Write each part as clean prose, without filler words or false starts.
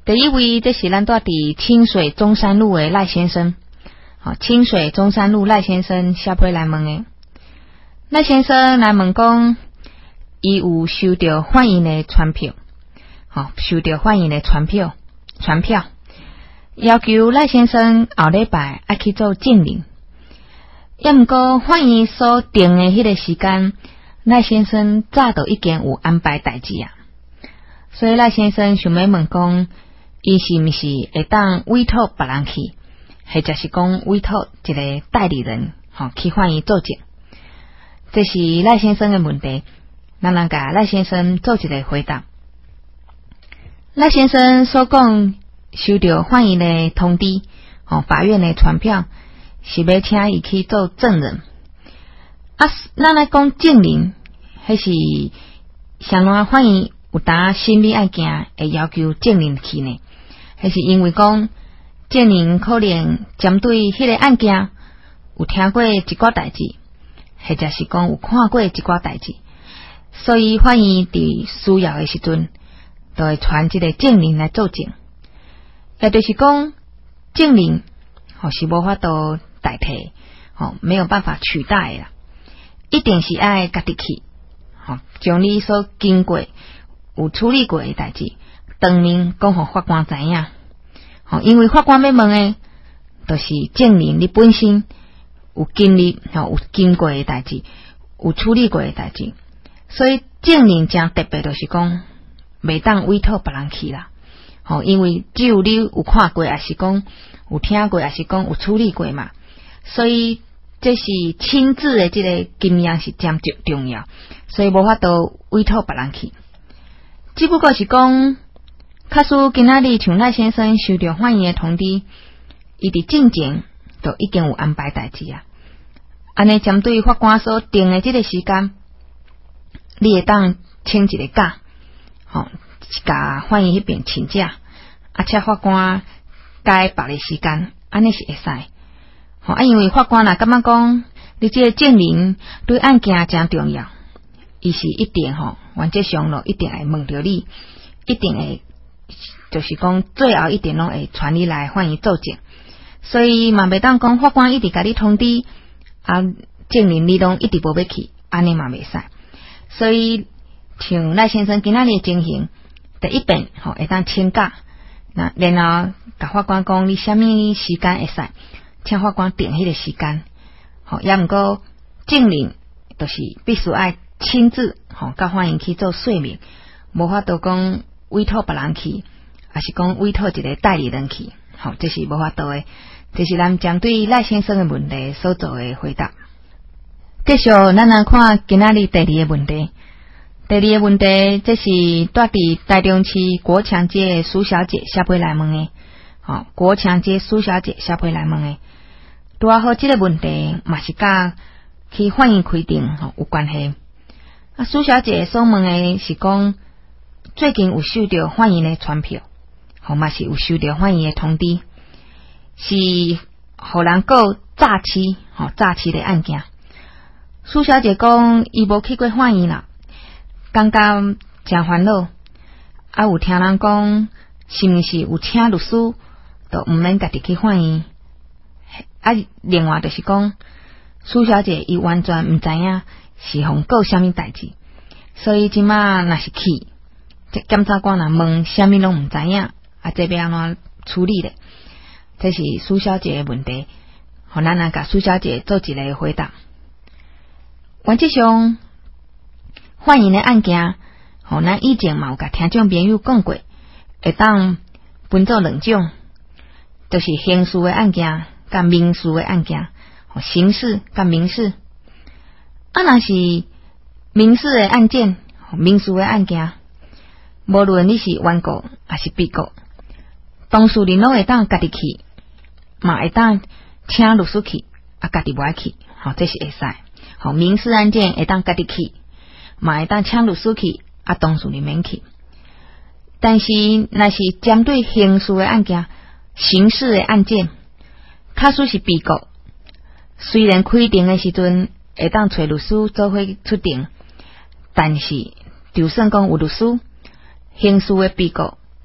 第一位，这是咱住伫清水中山路的赖先生。清水中山路赖先生写批来问的。赖先生来问讲，伊有收到欢迎的传票，收到欢迎的传票，要求赖先生后礼拜要去做证明。也毋过欢迎所定的迄个时间，赖先生早就已经有安排代志啊。所以赖先生想要问讲，伊是毋是会当委托别人去，或者是讲委托一个代理人，去欢迎做证。这是赖先生的问题，咱来甲赖先生做一个回答。赖先生所讲收到欢迎的通知，法院的传票是要请伊去做证人。咱来讲证人，迄是上哪欢迎有当审理案件会要求证人去呢？迄是因为讲证人可能针对迄个案件有听过一寡代志，或者是讲有看过一寡代志，所以欢迎伫需要的时阵，就会传这个证人来作证。也就是讲，证人是无法度代替，没有办法取代的啦，一定是爱家己去，将你所经过有处理过的代志，当面讲互法官知影。因为法官要问的，就是证人你本身有经历、有经过的代志，有处理过的代志，所以证人真特别，就是讲袂当委托别人去啦。因为只有你有看过，还是讲有听过，还是讲有处理过嘛，所以这是亲自的这个经验是真重要，所以无法度委托别人去。只不过是讲，假使今仔日像赖先生收到欢迎的通知，伊伫进前就已经有安排代志啊。安尼针对法官所定的这个时间，你会当请一个假，甲欢迎迄边请假，且法官改别的时间，安尼是会使。因为法官感觉讲，你这个证人对案件真重要，伊是一定原则上咯，一定会问到你，一定会就是讲最后一定拢会传你来欢迎作证，所以嘛袂当讲法官一直甲你通知，证人你拢一直无要去，安尼嘛袂使。所以像赖先生今仔日的情形，第一遍会当请假，然后甲法官讲你什么时间会使，请法官定迄个时间。也毋过证人就是必须爱亲自甲欢迎去做说明，无法度讲委托别人去，还是讲委托一个代理人去，这是无法度的。这是咱针对赖先生的问题所做的回答。继续，咱来看今仔日第二个问题。第二个问题，这是住伫台中市国强街的苏小姐写批来问的。国强街苏小姐写批来问的，拄好这个问题嘛是甲去欢迎开庭有关系。苏小姐所问的是讲，最近有收到欢迎的传票，嘛是有收到欢迎的通知，是互人告诈欺的案件。苏小姐讲，伊无去过欢迎啦，感觉真烦恼。有听人讲，是毋是有请律师，就毋免家己去欢迎。另外就是讲，苏小姐伊完全毋知影是互告什么代志，所以即马若是去，检察官若问什么拢毋知影，这要安怎处理咧？这是苏小姐的问题，咱来甲苏小姐做一个回答。原则上，欢迎的案件，咱以前嘛有甲听众朋友讲过，会当分做两种，就是刑事的案件甲民事的案件，刑事甲民事。若是民事的案件、民事的案件，无论你是原告还是被告，当事人拢会当家己去，嘛会当请律师去，家己无爱去，这是会使。民事案件会当家己去，嘛会当请律师去，当事人免去。但是若是针对刑事的案件、刑事的案件，假使是被告，虽然开庭的时阵会当找律师做伙出庭，但是就算讲有律师，刑事的被告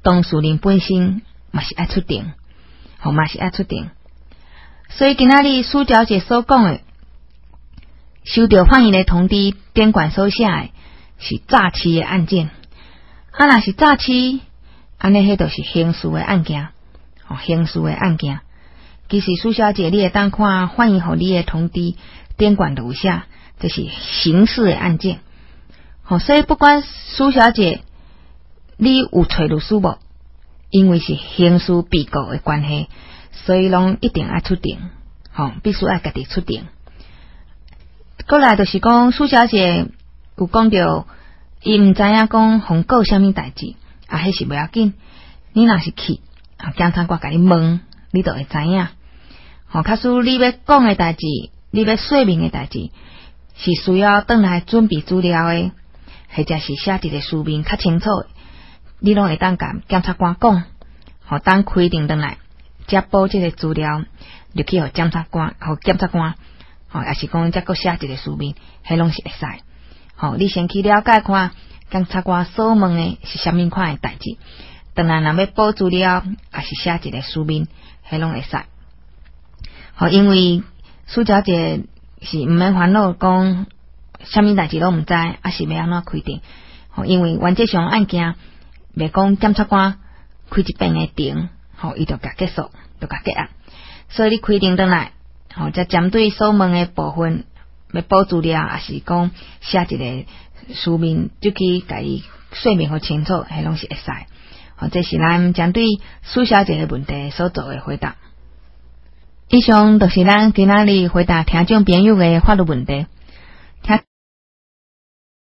当事人本身嘛是爱出庭，嘛是爱出庭。所以今仔日苏小姐所讲的，收到法院的通知，典管所写的是诈欺的案件。若是诈欺，安尼迄就是刑事的案件，刑事的案件。其实苏小姐，你会当看法院互你的通知，典管都有写，这是刑事的案件。所以不管苏小姐你有找律师无，因为是刑事被告的关系，所以拢一定爱出庭，必须爱家己出庭。过来就是讲，苏小姐有讲到，伊毋知影讲互告啥物代志，迄是袂要紧。你若是去，检察官甲你问，你就会知影。假使你要讲的代志，你要说明的代志，是需要转来准备资料的，或者是写一个书面较清楚的，你拢会当甲检察官讲，当开庭转来，接报这个资料，就去互检察官，也是讲再搁写一个书面，迄拢是会使。你先去了解看检察官所问的是啥物款的代志，当然若要报资料，也是写一个书面，迄拢会使。因为苏小姐是毋免烦恼讲啥物代志拢毋知，是要安怎开庭。因为原则上案件袂讲检察官开一遍的庭，伊就甲结束，就甲结案。所以你开庭转来，则针对所问的部分要报资料，也是讲写一个书面，就去甲伊说明好清楚，迄拢是会使。这是咱针对苏小姐的问题所做的回答。以上就是咱今仔日回答听众朋友的法律问题。